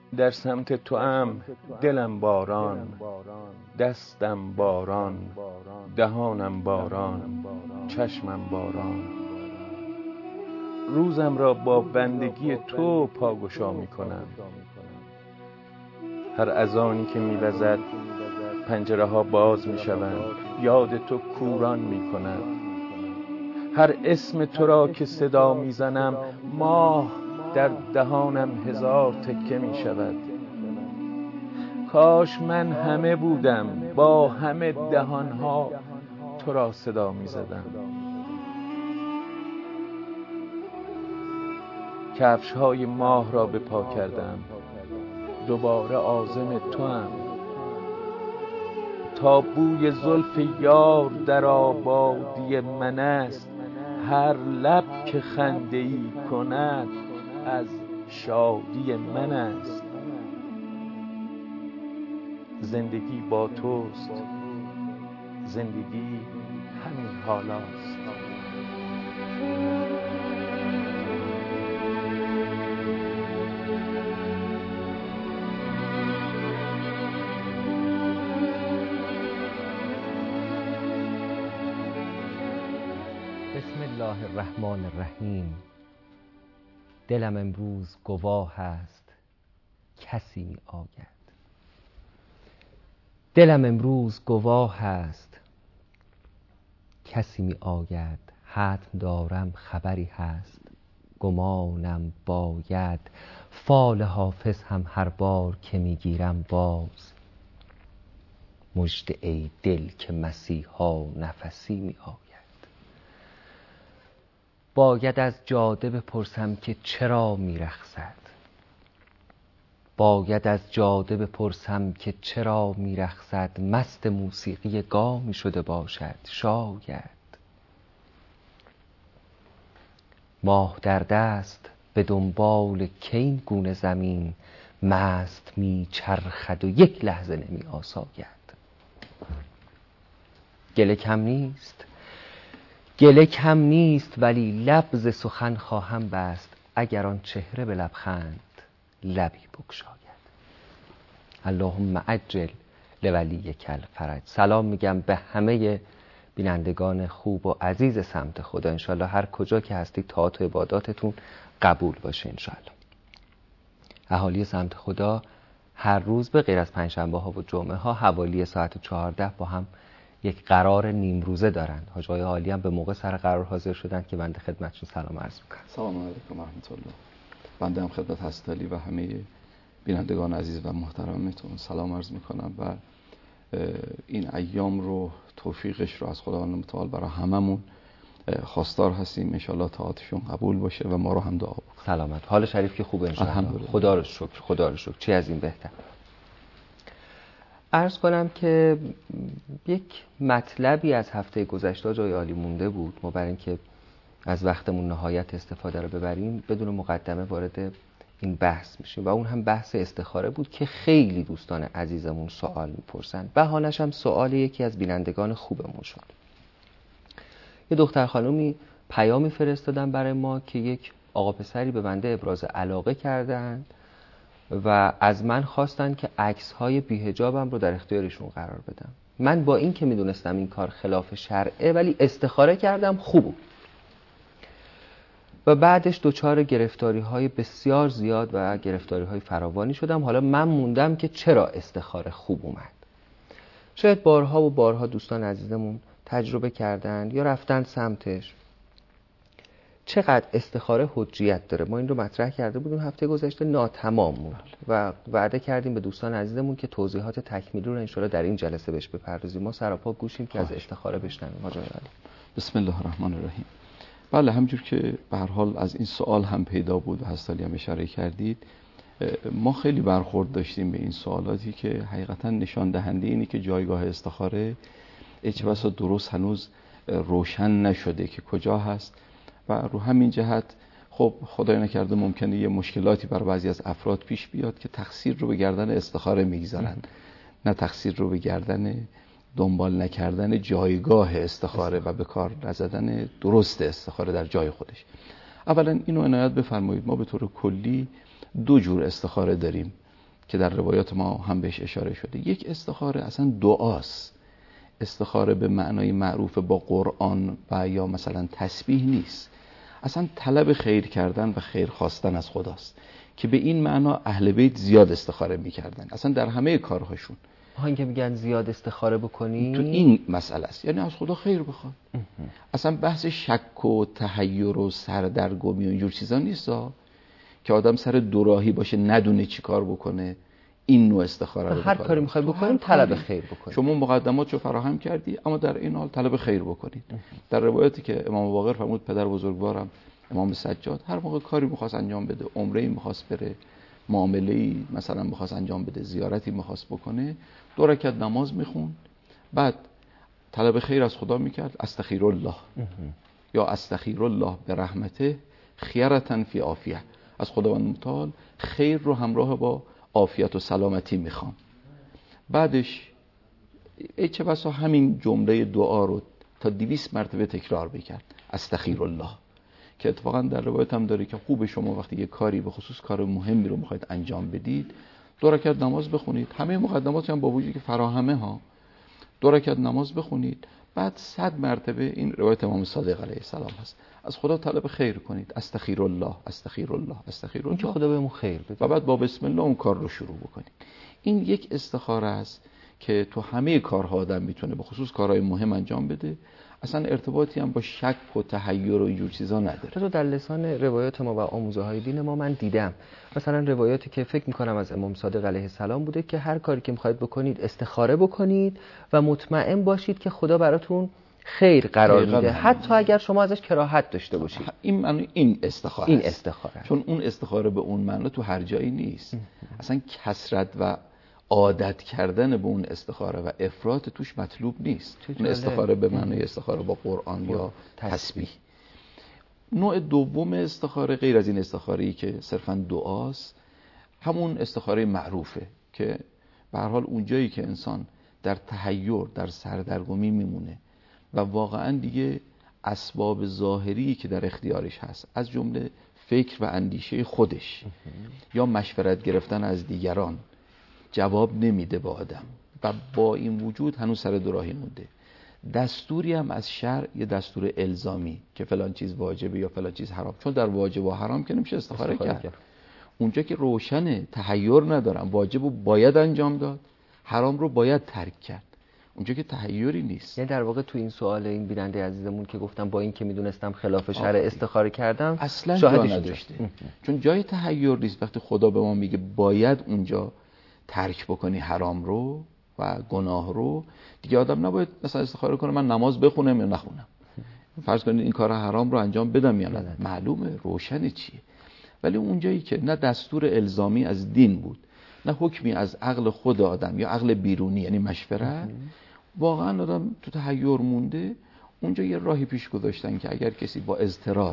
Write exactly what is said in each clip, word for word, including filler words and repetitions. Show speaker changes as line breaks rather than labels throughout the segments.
در سمت تو ام دلم باران، دستم باران، دهانم باران، چشمم باران. روزم را با بندگی تو پاگشا می کنم. هر اذانی که می وزد پنجره ها باز می شوند، یاد تو کوران می کند. هر اسم تو را که صدا می زنم، ماه در دهانم هزار تکه می شود. کاش من همه بودم، با همه دهانها تو را صدا می زدم. کفش های ماه را به پا کردم، دوباره عازم تو ام. تا بوی زلف یار در آبادی من است، هر لب که خنده ای کند از شادی من است. زندگی با توست، زندگی همین حالاست.
بسم الله الرحمن الرحیم. دلم امروز گواه است کسی می آید. دلم امروز گواه است کسی می آید. حتم دارم خبری هست، گمانم باید. فال حافظ هم هر بار که می گیرم باز. مژده ای دل که مسیحا نفسی می آید. باید از جاده بپرسم که چرا می رقصد. باید از جاده بپرسم که چرا می رقصد. مست موسیقی گامی شده باشد شاید. ماه در دست به دنبال کین گونه زمین، مست می چرخد و یک لحظه نمی آساید. گله کم نیست، گله کم نیست، ولی لب ز سخن خواهم بست. اگر آن چهره به لبخند لبی بگشاید. اللهم عجل لولیک الفرج. سلام میگم به همه بینندگان خوب و عزیز سمت خدا. انشالله هر کجا که هستید طاعات و عباداتتون قبول باشه انشالله. اهالی سمت خدا هر روز به غیر از پنجشنبه ها و جمعه ها حوالی ساعت چهارده با هم یک قرار نیم روزه دارن. حاج آقای عالی هم به موقع سر قرار حاضر شدن که بنده خدمتشون سلام عرض میکنم.
سلام علیکم و رحمت الله. بنده هم خدمت حضرت علی و همه بینندگان عزیز و محترمتون سلام عرض میکنم و این ایام رو توفیقش رو از خداوند متعال برای هممون خواستار هستیم. انشالله طاعتشون قبول باشه و ما رو هم دعا بکنه.
سلامت. حال شریف که خوب انشالله. خدا رو شکر، خدا رو شکر. چی از این بهتر. عرض کنم که یک مطلبی از هفته گذشته جای عالی مونده بود. ما برای اینکه از وقتمون نهایت استفاده رو ببریم بدون مقدمه وارد این بحث میشیم و اون هم بحث استخاره بود که خیلی دوستان عزیزمون سوال میپرسن. بهانش هم سوال یکی از بینندگان خوبمون شد. یه دختر خانومی پیامی فرستادن برای ما که یک آقا پسری به بنده ابراز علاقه کردن و از من خواستن که عکس‌های بی‌حجابم رو در اختیارشون قرار بدم. من با این که میدونستم این کار خلاف شرعه ولی استخاره کردم خوب. و بعدش دچار گرفتاری‌های بسیار زیاد و گرفتاری‌های فراوانی شدم. حالا من موندم که چرا استخاره خوب اومد. شاید بارها و بارها دوستان عزیزمون تجربه کردن یا رفتن سمتش. چقدر استخاره حجیت داره؟ ما این رو مطرح کرده بودیم هفته گذشته، ناتمام موند و وعده کردیم به دوستان عزیزمون که توضیحات تکمیلی رو انشاءالله در این جلسه بهش بپردازیم. ما سراپا گوشیم که از استخاره بشنویم. حاج آقای عالی.
بسم الله الرحمن الرحیم. بله، همجور که به هر حال از این سوال هم پیدا بود و حضرت علی هم اشاره کردید، ما خیلی برخورد داشتیم به این سوالاتی که حقیقتا نشان دهنده اینه که جایگاه استخاره هیچ بسا درست هنوز روشن نشده که کجا هست و رو همین جهت خب خدای نکرده ممکنه یه مشکلاتی برای بعضی از افراد پیش بیاد که تقصیر رو به گردن استخاره میگذارن، نه تقصیر رو به گردن دنبال نکردن جایگاه استخاره و به کار نزدن درست استخاره در جای خودش. اولا اینو عنایت بفرمایید ما به طور کلی دو جور استخاره داریم. که در روایات ما هم بهش اشاره شده. یک استخاره اصلا دعاست. استخاره به معنای معروف با قرآن و یا مثلا تسبیح نیست، اصلا طلب خیر کردن و خیر خواستن از خداست که به این معنا اهل بیت زیاد استخاره میکردن، اصلا در همه کارهاشون.
ها این که میگن زیاد استخاره بکنی
تو این مسئله است، یعنی از خدا خیر بخواد. اصلا بحث شک و تحیر و سردرگمی و اینجور چیزا نیست که آدم سر دوراهی باشه ندونه چی کار بکنه. این نوع استخاره رو
هر کاری میخوای بکنیم طلب خیر بکنید.
شما مقدمات رو فراهم کردی اما در این حال طلب خیر بکنید. در روایتی که امام باقر فرمود پدر بزرگوارم امام سجاد هر موقع کاری میخواست انجام بده، عمره‌ای میخواست بره، معامله‌ای مثلا میخواست انجام بده، زیارتی میخواست بکنه، دو رکعت نماز میخوند، بعد طلب خیر از خدا میکرد، استغفر الله یا استغفر الله به رحمته خیرتن فی عافیه، از خداوند متعال خیر رو همراه با عافیت و سلامتی میخوام. بعدش ای چه بسا همین جمله دعا رو تا دویست مرتبه تکرار بکرد، استغفر الله، که اتفاقا در روایت هم داره که خوب شما وقتی یه کاری به خصوص کار مهمی رو میخواید انجام بدید دو رکعت نماز بخونید، همه مقدمات هم با وجودی که فراهمه ها، دو رکعت نماز بخونید، بعد صد مرتبه، این روایت امام صادق علیه السلام هست، از خدا طلب خیر کنید، استغفر الله استغفر الله استغفر الله،
که خدا بهمون خیر بده،
و بعد با بسم الله اون کار رو شروع بکنید. این یک استخاره است که تو همه کارها آدم میتونه به خصوص کارهای مهم انجام بده، اصلا ارتباطی هم با شک و تحیر و اینجور چیزا نداره.
تو در لسان روایات ما و آموزه های دین ما من دیدم مثلا روایاتی که فکر میکنم از امام صادق علیه السلام بوده که هر کاری که میخواید بکنید استخاره بکنید و مطمئن باشید که خدا براتون خیر قرار میده، حتی اگر شما ازش کراهت داشته باشید.
این معنی این استخاره
این
است.
استخاره
چون اون استخاره به اون معنی تو هر جایی نیست. اصلا کثرت و عادت کردن به اون استخاره و افراط توش مطلوب نیست. اون استخاره به معنی استخاره با قرآن یا تسبیح. نوع دوم استخاره غیر از این استخاره‌ای که صرفاً دعاست، همون استخاره معروفه که به هر حال اونجایی که انسان در تحیر، در سردرگمی میمونه و واقعاً دیگه اسباب ظاهری که در اختیارش هست از جمله فکر و اندیشه خودش یا مشورت گرفتن از دیگران جواب نمیده با آدم و با این وجود هنوز سر دوراهی مونده، دستوری هم از شرع یه دستور الزامی که فلان چیز واجبه یا فلان چیز حرام، چون در واجب و حرام که نمیشه استخاره کرد. کرد اونجا که روشنه تحیر ندارم، واجب رو باید انجام داد، حرام رو باید ترک کرد، اونجا که تحیری نیست.
یعنی در واقع تو این سوال این بیننده عزیزمون که گفتم با این که میدونستم خلاف شرع استخاره کردم
اصلا جا نداشته، چون جای تحیر نیست. وقتی خدا به ما میگه باید اونجا ترک بکنی حرام رو و گناه رو، دیگه آدم نباید مثلا استخاره کنه من نماز بخونم یا نخونم، فرض کنید این کار حرام رو انجام بدم یا نه، معلومه روشنه چیه. ولی اونجایی که نه دستور الزامی از دین بود نه حکمی از عقل خود آدم یا عقل بیرونی یعنی مشورت، واقعا آدم تو تحیر مونده، اونجا یه راهی پیش گذاشتن که اگر کسی با اضطرار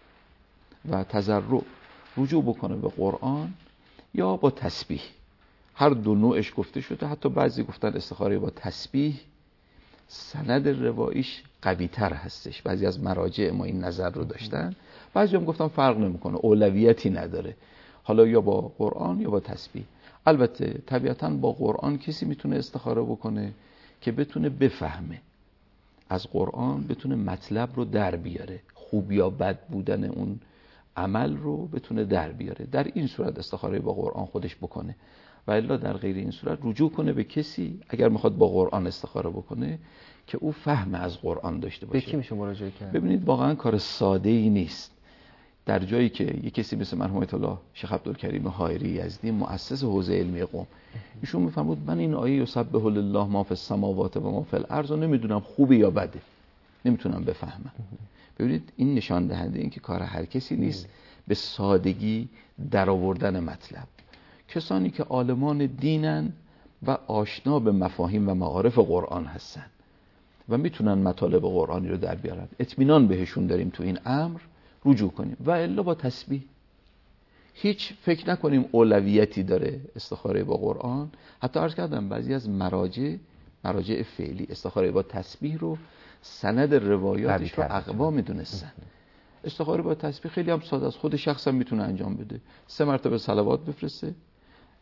و تضرع رجوع بکنه به قرآن یا با تسبیح، هر دو نوعش گفته شده، حتی بعضی گفتن استخاره با تسبیح سند روایش قوی تر هستش، بعضی از مراجع ما این نظر رو داشتن، بعضی هم گفتن فرق نمیکنه، اولویتی نداره، حالا یا با قرآن یا با تسبیح. البته طبیعتاً با قرآن کسی میتونه استخاره بکنه که بتونه بفهمه از قرآن، بتونه مطلب رو در بیاره، خوب یا بد بودن اون عمل رو بتونه در بیاره، در این صورت استخاره با قرآن خودش بکنه، و الا در غیر این صورت رجوع کنه به کسی اگر میخواد با قرآن استخاره بکنه که او فهم از قرآن داشته باشه.
به کی میشه مراجعه کرد؟
ببینید واقعا کار ساده ای نیست. در جایی که یک کسی مثل مرحوم آیت الله شیخ عبدالکریم حائری یزدی مؤسس حوزه علمی قم، ایشون میفرمود من این آیه یسبح لله ما فی السماوات و ما فی الارض رو نمیدونم خوبه یا بده، نمیتونم بفهمم. ببینید این نشان دهنده این که کار هر کسی نیست به سادگی در آوردن مطلب. کسانی که عالمان دینن و آشنا به مفاهیم و معارف قرآن هستن و میتونن مطالب قرآنی رو در بیارن، اطمینان بهشون داریم تو این امر، رجوع کنیم. و الا با تسبیح هیچ فکر نکنیم اولویتی داره استخاره با قرآن. حتی عرض کردم بعضی از مراجع مراجع فعلی استخاره با تسبیح رو سند روایاتش رو اقوا میدونستن. استخاره با تسبیح خیلی هم ساده است، خود شخص هم میتونه انجام بده. سه مرتبه صلوات بفرسته،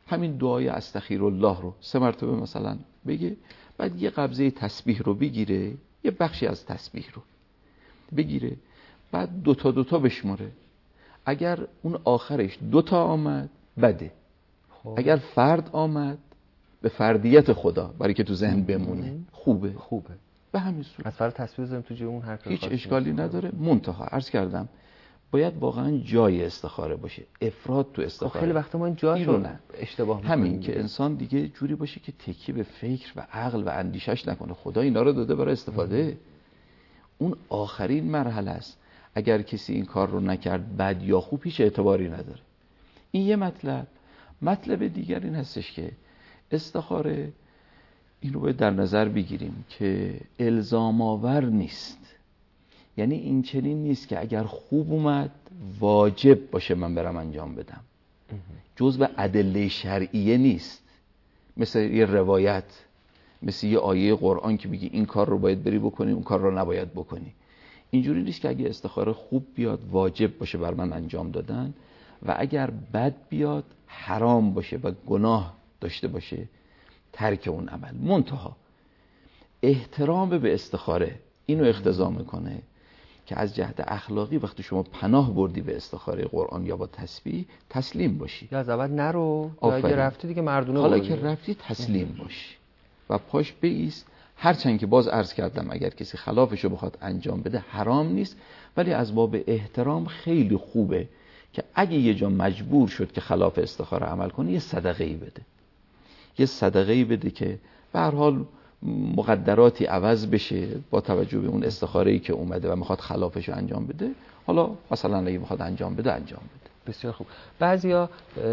همین دعای استغفرالله رو سه مرتبه مثلا بگه، بعد یه قبضه تسبیح رو بگیره، یه بخشی از تسبیح رو بگیره، بعد دوتا دوتا بشماره. اگر اون آخرش دوتا آمد بده، خوب. اگر فرد آمد به فردیت خدا برای که تو ذهن بمونه خوبه
خوبه
به همین صورت.
از فرد تصویر بزنیم تو جیبمون هر
هیچ اشکالی نداره. منتها عرض کردم باید واقعا جای استخاره باشه، افراد تو استخاره.
خیلی وقت ما این جاشو اشتباه می‌کنیم.
همین که انسان دیگه جوری باشه که تکیه به فکر و عقل و اندیشش نکنه. خدا اینا رو داده برای استفاده. ام. اون آخرین مرحله است. اگر کسی این کار رو نکرد بد یا خوب هیچ اعتباری نداره. این یه مطلب. مطلب دیگر این هستش که استخاره این رو باید در نظر بگیریم که الزام آور نیست. یعنی این چنین نیست که اگر خوب اومد واجب باشه من برم انجام بدم. جزء ادله شرعیه نیست، مثل یه روایت، مثل یه آیه قرآن که بگی این کار رو باید بری بکنی اون کار رو نباید بکنی. اینجوری نیست که اگه استخاره خوب بیاد واجب باشه بر من انجام دادن و اگر بد بیاد حرام باشه و گناه داشته باشه ترک اون عمل. منتها احترام به استخاره اینو اقتضا میکنه که از جهت اخلاقی وقتی شما پناه بردی به استخاره قرآن یا با تسبیح تسلیم باشی.
یا از اول نرو، یا اگه رفتی دیگه مردونه
حالا که رفتی تسلیم باشی و پاش بایست. هرچند که باز عرض کردم اگر کسی خلافشو بخواد انجام بده حرام نیست، ولی از باب احترام خیلی خوبه که اگه یه جا مجبور شد که خلاف استخاره عمل کنه یه صدقه‌ای بده. یه صدقه‌ای بده که به هر حال مقدراتی عوض بشه با توجه به اون استخاره‌ای که اومده و میخواد خلافش رو انجام بده. حالا مثلا اگه میخواد انجام بده انجام بده.
بسیار خوب. بعضیا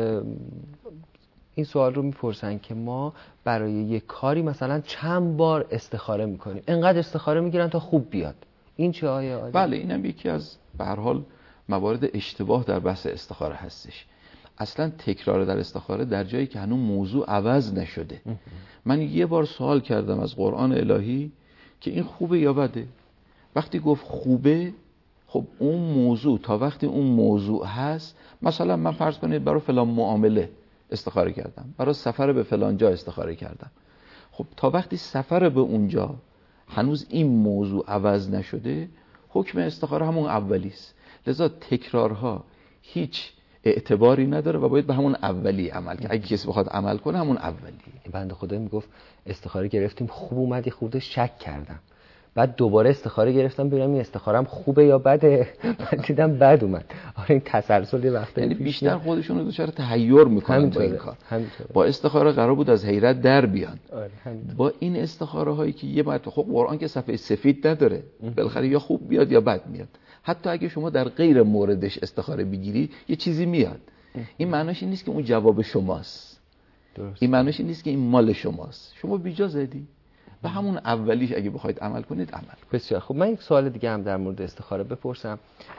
این سوال رو میپرسن که ما برای یک کاری مثلا چند بار استخاره میکنیم، انقدر استخاره میگیرن تا خوب بیاد. این چه آیه عالی؟
بله اینم یکی از به هر حال موارد اشتباه در بحث استخاره هستش. اصلا تکرار در استخاره در جایی که هنوز موضوع عوض نشده. من یه بار سوال کردم از قرآن الهی که این خوبه یا بده. وقتی گفت خوبه، خب اون موضوع تا وقتی اون موضوع هست، مثلا من فرض کنید برای فلان معامله استخاره کردم، برای سفر به فلان جا استخاره کردم، خب تا وقتی سفر به اونجا هنوز این موضوع عوض نشده حکم استخاره همون اولیست. لذا تکرارها هیچ اعتباری نداره و باید به همون اولی عمل کرد. اگه کسی بخواد عمل کنه همون اولی.
بنده خدا میگفت استخاره گرفتیم خوب اومد، یه خورده شک کردم، بعد دوباره استخاره گرفتم ببینم این استخارم خوبه یا بده، بعد دیدم بد اومد. آره این تسلسل یه وقته
یعنی بیشتر خودشون رو دچار تحیر میکنن با این کار.
همینطوره.
با استخاره قرار بود از حیرت در بیان.
آره
با این استخاره هایی که یه بعد خب قرآن که صفحه سفید نداره، بالاخره یا خوب بیاد یا بد میاد. حتی اگه شما در غیر موردش استخاره بگیری یه چیزی میاد. این معناش این نیست که اون جواب شماست. درست. این معناش این نیست که این مال شماست. شما بیجا زدی. به همون اولیش اگه بخواید عمل کنید عمل کنید.
بسیار خوب. من یک سوال دیگه هم در مورد استخاره بپرسم.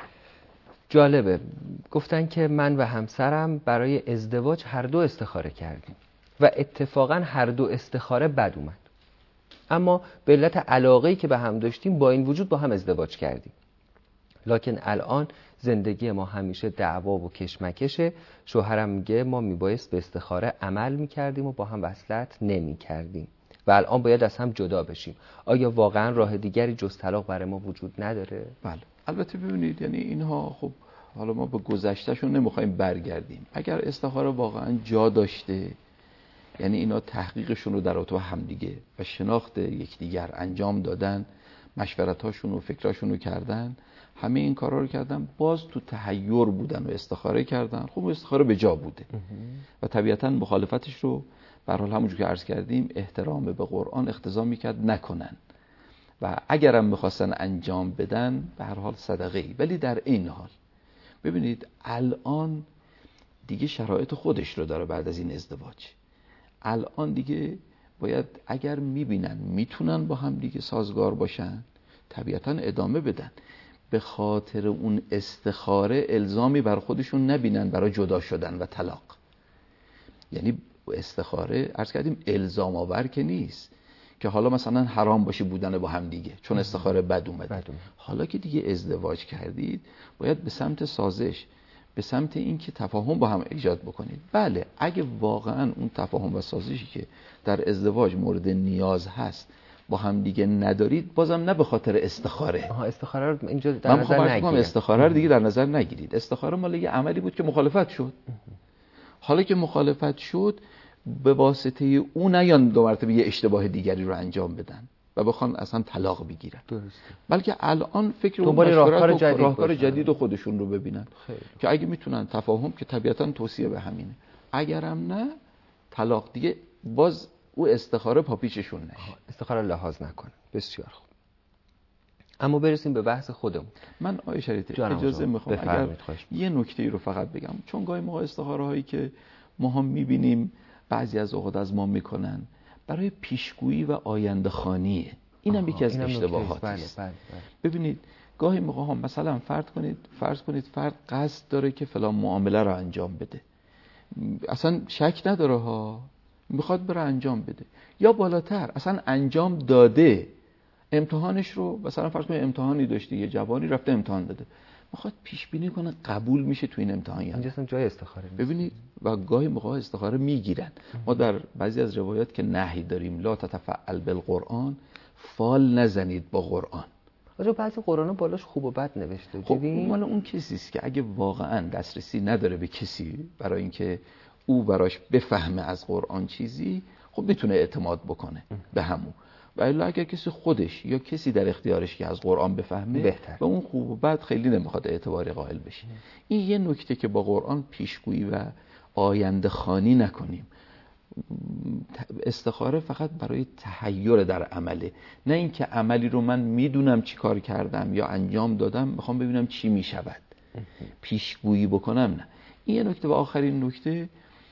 جالبه. گفتن که من و همسرم برای ازدواج هر دو استخاره کردیم و اتفاقا هر دو استخاره بد اومد. اما به علت علاقه‌ای که به هم داشتیم با این وجود با هم ازدواج کردیم. لکن الان زندگی ما همیشه دعوا و کشمکشه. شوهرم میگه ما میبایست به استخاره عمل میکردیم و با هم وصلت نمیکردیم و الان باید از هم جدا بشیم. آیا واقعا راه دیگری جز طلاق برای ما وجود نداره؟
بله البته ببینید، یعنی اینها خب حالا ما به گذشتهشون نمیخوایم برگردیم. اگر استخاره واقعا جا داشته، یعنی اینا تحقیقشون رو در رابطه با همدیگه و شناخت یکدیگر انجام دادن، مشورتاشون و فکراشون رو کردن، همه این کارا رو کردن، باز تو تحیر بودن و استخاره کردن، خب استخاره به جا بوده و طبیعتاً مخالفتش رو به هر حال همونجور که عرض کردیم احترام به قرآن اقتضا میکرد نکنن و اگرم میخواستن انجام بدن به هر حال صدقه‌ای. ولی در این حال ببینید الان دیگه شرایط خودش رو داره. بعد از این ازدواج الان دیگه باید اگر میبینن میتونن با هم دیگه سازگار باشن طبیعتاً ادامه بدن. به خاطر اون استخاره الزامی بر خودشون نبینن برای جدا شدن و طلاق. یعنی استخاره عرض کردیم الزام آور که نیست که حالا مثلا حرام باشه بودن با هم دیگه چون استخاره بد اومده. حالا که دیگه ازدواج کردید باید به سمت سازش به سمت این که تفاهم با هم ایجاد بکنید. بله اگه واقعا اون تفاهم و سازشی که در ازدواج مورد نیاز هست با هم دیگه ندارید، بازم نه به خاطر استخاره.
آها استخاره رو اینجا در نظر نگیرید.
من استخاره رو دیگه در نظر نگیرید. استخاره مال یه عملی بود که مخالفت شد. حالا که مخالفت شد به واسطه او نیان دو مرتبه یه اشتباه دیگری رو انجام بدن و بخوان اصلا طلاق بگیرن. درسته. بلکه الان فکر اون راهکار جدید راهکار جدید خودشون رو ببینن خیلی. که اگه میتونن تفاهم که طبیعتا توصیه به همینه، اگرم نه طلاق دیگه باز او استخاره پاپیچشون نشه،
استخاره لحاظ نکنه. بسیار خوب. اما برسیم به بحث خودمون.
من آقای شریعتی اجازه میخوام اگر یه نکته ای رو فقط بگم، چون گاهی موقع استخاره هایی که ما هم میبینیم بعضی از اوقات از ما میکنن برای پیشگویی و آینده خوانیه. اینم یکی از اشتباهات است. بله، بله. ببینید گاهی موقع هم مثلا فرض کنید فرض کنید فرد قصد داره که فلان معامله رو انجام بده، اصلا شک نداره ها، میخواد بره انجام بده، یا بالاتر اصلا انجام داده، امتحانش رو مثلا فرض کنید امتحانی داشته، یه جوانی رفته امتحان داده، میخواد پیش بینی کنه قبول میشه تو این امتحان یا نه.
اینجاست جای استخاره.
ببینید و گاهی موقع استخاره میگیرن. ما در بعضی از روایات که نهی داریم لا تتفعل بالقرآن، فال نزنید با قرآن.
آجا بعضی قرآن بالاش خوب و بد نوشته.
خب اون مال اون کسی است که اگه واقعا دسترسی نداره به کسی برای اینکه او براش بفهمه از قرآن چیزی، خب میتونه اعتماد بکنه به همون. و الا اگر کسی خودش یا کسی در اختیارش که از قرآن بفهمه بهتر. و اون خوب و بد خیلی نمیخواد اعتباری قائل بشه. این یه نکته که با قرآن پیشگویی و آینده خوانی نکنیم. استخاره فقط برای تحیر در عمله، نه اینکه عملی رو من میدونم چی کار کردم یا انجام دادم میخوام ببینم چی میشود پیشگویی بکنم، نه. این یه نکته. و آخرین نکته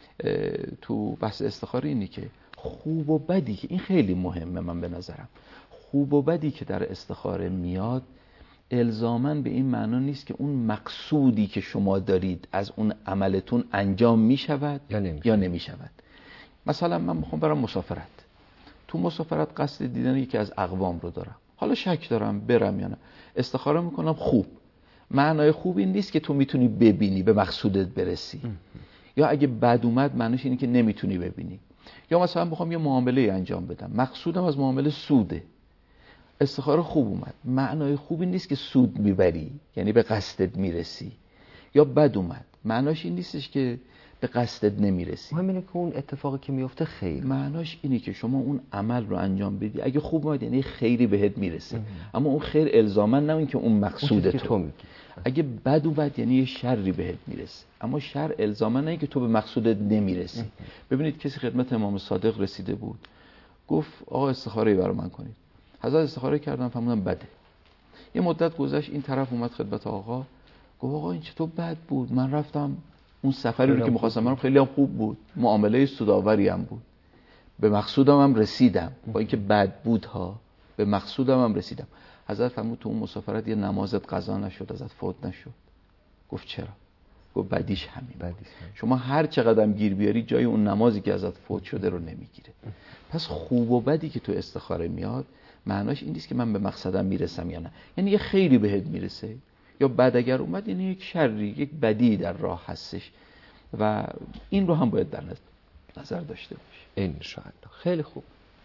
تو بحث استخاره اینه که خوب و بدی که این خیلی مهمه من به نظرم، خوب و بدی که در استخاره میاد الزاماً به این معنا نیست که اون مقصودی که شما دارید از اون عملتون انجام میشود یا نمیشود. مثلا من میخوام برم مسافرت، تو مسافرت قصد دیدن یکی از اقوام رو دارم، حالا شک دارم برم یا نه، استخاره میکنم. خوب معنای خوب این نیست که تو میتونی ببینی به مقصودت برسی، یا اگه بد اومد معنیش اینه که نمیتونی ببینی. یا مثلا میخوام یه معامله انجام بدم، مقصودم از معامله سوده، استخاره خوب اومد، معنای خوب این نیست که سود میبری یعنی به قصدت میرسی. یا بد اومد معناش این نیستش که به قصدت نمیرسی.
مهم اینه که اون اتفاقی که میفته خیر،
معناش اینه که شما اون عمل رو انجام بدی، اگه خوب اومد یعنی خیری بهت میرسه ام. اما اون خیر الزاما نه این که اون مقصود تو میگی. اگه بد اومد یعنی یه شری بهت میرسه، اما شر الزاما نه این که تو به مقصودت نمیرسی. ببینید کسی خدمت امام صادق رسیده بود، گفت آقا استخاره برای من کنید. حضرت استخاره کردم فهمیدم بده. یه مدت گذشت این طرف اومد خدمت آقا، گفت آقا این چطور بد بود؟ من رفتم اون سفری رو که می‌خواستم برم خیلی هم خوب بود، معامله سودآوری هم بود، به مقصودم هم رسیدم، با اینکه بد بود ها به مقصودم هم رسیدم. حضرت فرمود تو اون مسافرت یه نمازت قضا نشد، ازت فوت نشد. گفت چرا؟ گفت بدیش همین. بدیش همین. شما هر چقدر گیر بیاری جای اون نمازی که ازت فوت شده رو نمیگیره. پس خوب و بدی که تو استخاره میاد معناش این نیست که من به مقصدم میرسم یا نه، یعنی یه خیری بهت میرسه، یا بد اگر اومد یعنی یک شری، یک بدی در راه هستش و این رو هم باید در نظر داشته باشیم.
انشاءالله. خیلی خوب.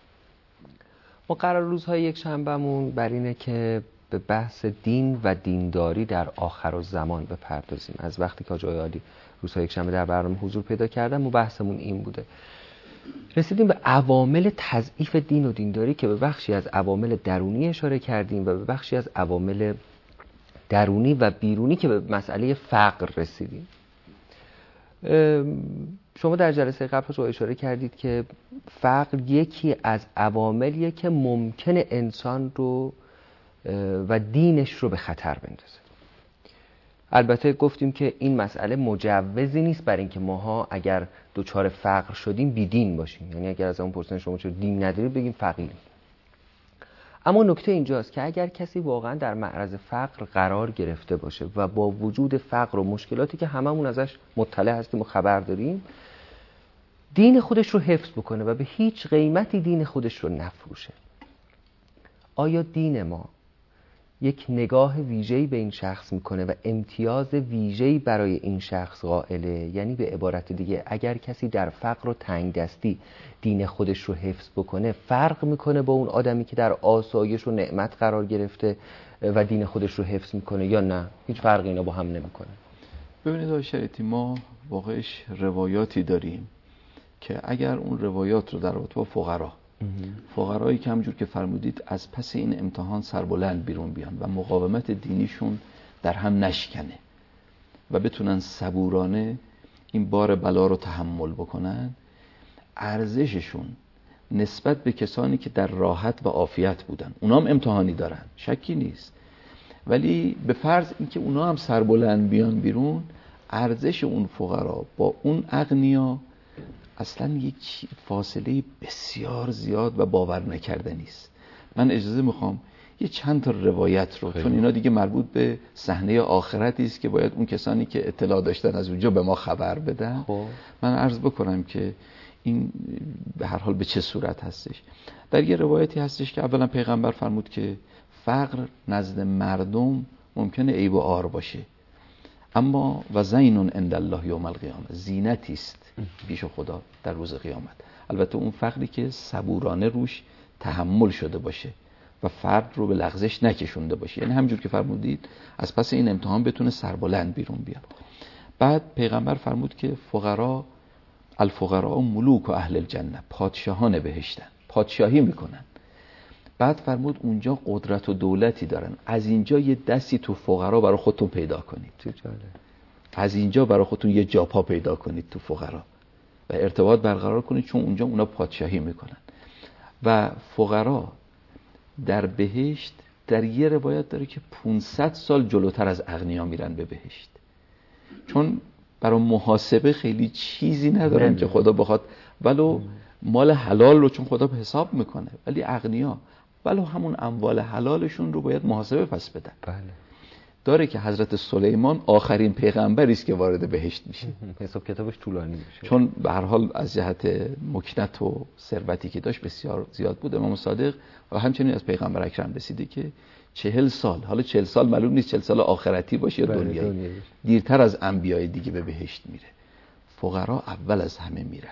ما قرار روزهای یک شنبهمون بر اینه که به بحث دین و دینداری در آخر الزمان بپردازیم. از وقتی که آقای عالی روزهای یک شنبه در برنامه حضور پیدا کردن و بحثمون این بوده. رسیدیم به عوامل تضعیف دین و دینداری که به بخشی از عوامل درونی اشاره کردیم و به بخشی از عوامل درونی و بیرونی که به مسئله فقر رسیدیم. شما در جلسه قبل رو اشاره کردید که فقر یکی از عواملیه که ممکنه انسان رو و دینش رو به خطر بندازه. البته گفتیم که این مسئله مجوزی نیست برای اینکه ماها اگر دوچار فقر شدیم بی دین باشیم، یعنی اگر از اون پرسن شما چرا دین ندارید بگیم فقیریم. اما نکته اینجاست که اگر کسی واقعا در معرض فقر قرار گرفته باشه و با وجود فقر و مشکلاتی که هممون ازش مطلع هستیم و خبر داریم، دین خودش رو حفظ بکنه و به هیچ قیمتی دین خودش رو نفروشه. آیا دین ما یک نگاه ویژه‌ای به این شخص میکنه و امتیاز ویژه‌ای برای این شخص قائله. یعنی به عبارت دیگه اگر کسی در فقر و تنگ دستی دین خودش رو حفظ بکنه، فرق میکنه با اون آدمی که در آسایش و نعمت قرار گرفته و دین خودش رو حفظ میکنه یا نه؟ هیچ فرقی اینا با هم نمیکنه.
ببینید آقای شریعتی، ما واقعش روایاتی داریم که اگر اون روایات رو در رابطه با فقرا فقرایی که همجور که فرمودید از پس این امتحان سربلند بیرون بیان و مقاومت دینیشون در هم نشکنه و بتونن صبورانه این بار بلا رو تحمل بکنن، ارزششون نسبت به کسانی که در راحت و عافیت بودن، اونا هم امتحانی دارن، شکی نیست، ولی به فرض اینکه اونا هم سربلند بیان بیرون، ارزش اون فقرا با اون اغنیا اصلا یک فاصله بسیار زیاد و باور نکردنی است. من اجازه میخوام یه چند تا روایت رو، چون اینا دیگه مربوط به صحنه آخرتی است که باید اون کسانی که اطلاع داشتن از اونجا به ما خبر بدن. خوب. من عرض بکنم که این به هر حال به چه صورت هستش. در یه روایتی هستش که اولا پیغمبر فرمود که فقر نزد مردم ممکنه عیب و عار باشه، اما و زینون عند الله یوم القیامه، زینتی است پیش خدا در روز قیامت. البته اون فقری که صبورانه روش تحمل شده باشه و فرد رو به لغزش نکشونده باشه، یعنی همجور که فرمودید از پس این امتحان بتونه سربلند بیرون بیاد. بعد پیغمبر فرمود که فقرا الفقراء ملوک و اهل الجنه، پادشاهان بهشتن، پادشاهی میکنن. بعد فرمود اونجا قدرت و دولتی دارن، از اینجا یه دستی تو فقرا برای خودتون پیدا کنید، از اینجا برای خودتون یه جاپا پیدا کنید تو فقرا و ارتباط برقرار کنید، چون اونجا اونا پادشاهی میکنن. و فقرا در بهشت در یه روایت داره که پانصد سال جلوتر از اغنیا میرن به بهشت، چون برای محاسبه خیلی چیزی ندارن نه. که خدا بخواد، ولو مال حلال رو چون خدا به حساب میکنه، ولی اغنیا ولو همون اموال حلالشون رو باید محاسبه پس بدن. بله. داره که حضرت سلیمان آخرین پیغمبری است که وارد بهشت میشه،
حساب کتابش طولانی میشه،
چون به هر حال از جهت مکنت و ثروتی که داشت بسیار زیاد بود. امام صادق و همچنین از پیغمبر اکرم رسیده که چهل سال، حالا چهل سال معلوم نیست چهل سال آخرتی باشه یا دنیایی، دیرتر از انبیای دیگه به بهشت میره. فقرا اول از همه میرن.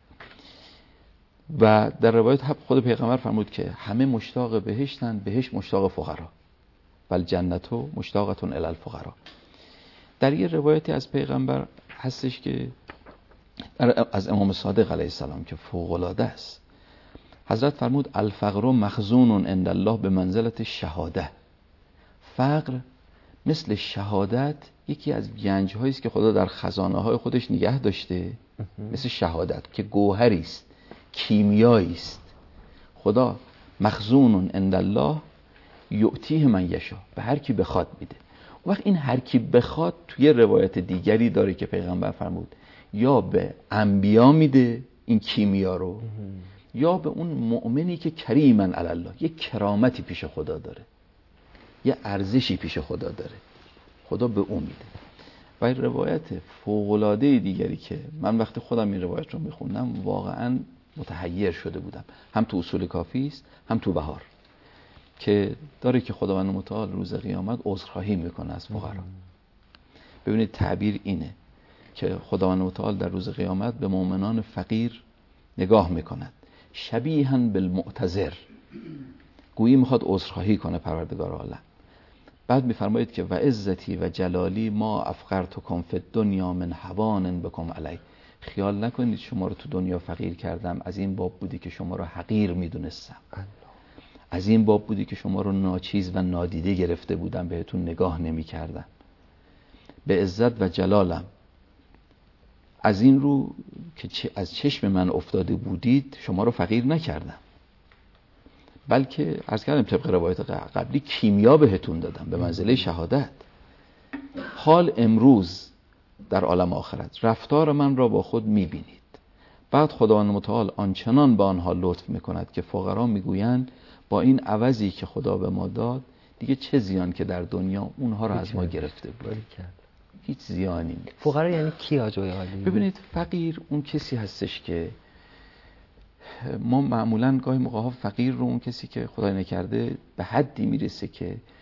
و در روایت خود پیغمبر فرمود که همه مشتاق بهشتن، بهشت مشتاق فقرا، بل جنتو مشتاقتون الی الفقرا. در یه روایتی از پیغمبر هستش که از امام صادق علیه السلام که فوق العاده است، حضرت فرمود الفقر مخزون عند الله به منزلت شهاده. فقر مثل شهادت یکی از گنج هایی است که خدا در خزانه های خودش نگه داشته، مثل شهادت که گوهری است، کیمیایی است. خدا مخزون عند الله یعطیه من یشاء، به هر کی بخواد میده. وقت این هر کی بخواد توی روایت دیگری داره که پیغمبر فرمود یا به انبیا میده این کیمیا رو، یا به اون مؤمنی که کریمن علی الله، یه کرامتی پیش خدا داره، یه ارزشی پیش خدا داره، خدا به اون میده. و این روایت فوق‌العاده دیگری که من وقتی خودم این روایت رو میخوندم واقعا متحیر شده بودم، هم تو اصول کافی است هم تو بهار، که داره که خداوند متعال روز قیامت عذرخواهی میکنه از فقرا. ببینید تعبیر اینه که خداوند متعال در روز قیامت به مؤمنان فقیر نگاه میکند، شبیهاً بالمعتذر، گویی میخواد عذرخواهی کنه پروردگار عالم. بعد میفرمایید که و عزتی و جلالی ما افقرتکم فی الدنیا من هوان بکم علی، خیال نکنید شما رو تو دنیا فقیر کردم، از این باب بودی که شما رو حقیر میدونستم، از این باب بودی که شما رو ناچیز و نادیده گرفته بودم، بهتون نگاه نمی کردم. به عزت و جلالم از این رو که از چشم من افتاده بودید شما رو فقیر نکردم، بلکه عرض کردم طبق روایت قبلی کیمیا بهتون دادم به منزله شهادت. حال امروز در عالم آخرت رفتار من را با خود میبینید. بعد خداوند متعال آنچنان به آنها لطف میکند که فقرا میگویند با این عوضی که خدا به ما داد دیگه چه زیان که در دنیا اونها را از ما گرفته بود، هیچ زیانی نیست.
فقرا یعنی کی آجای عالی؟
ببینید فقیر اون کسی هستش که ما معمولاً گاهی موقع‌ها فقیر رو اون کسی که خدای نکرده به حدی میرسه که